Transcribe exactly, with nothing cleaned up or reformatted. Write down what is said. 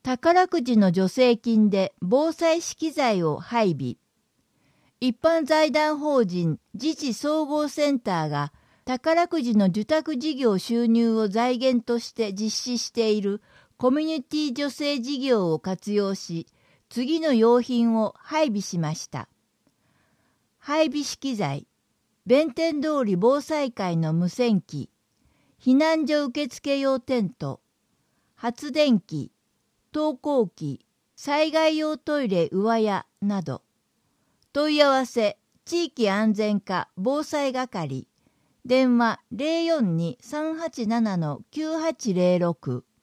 宝くじの助成金で防災資機材を配備。一般財団法人自治総合センターが宝くじの受託事業収入を財源として実施しているコミュニティ助成事業を活用し、次の用品を配備しました。配備資機材、弁天通り防災会の無線機、避難所受付用テント、発電機、投光器、災害用トイレ上屋など。問い合わせ、地域安全課防災係、電話 ゼロよんに さんはちなな きゅうはちゼロろく。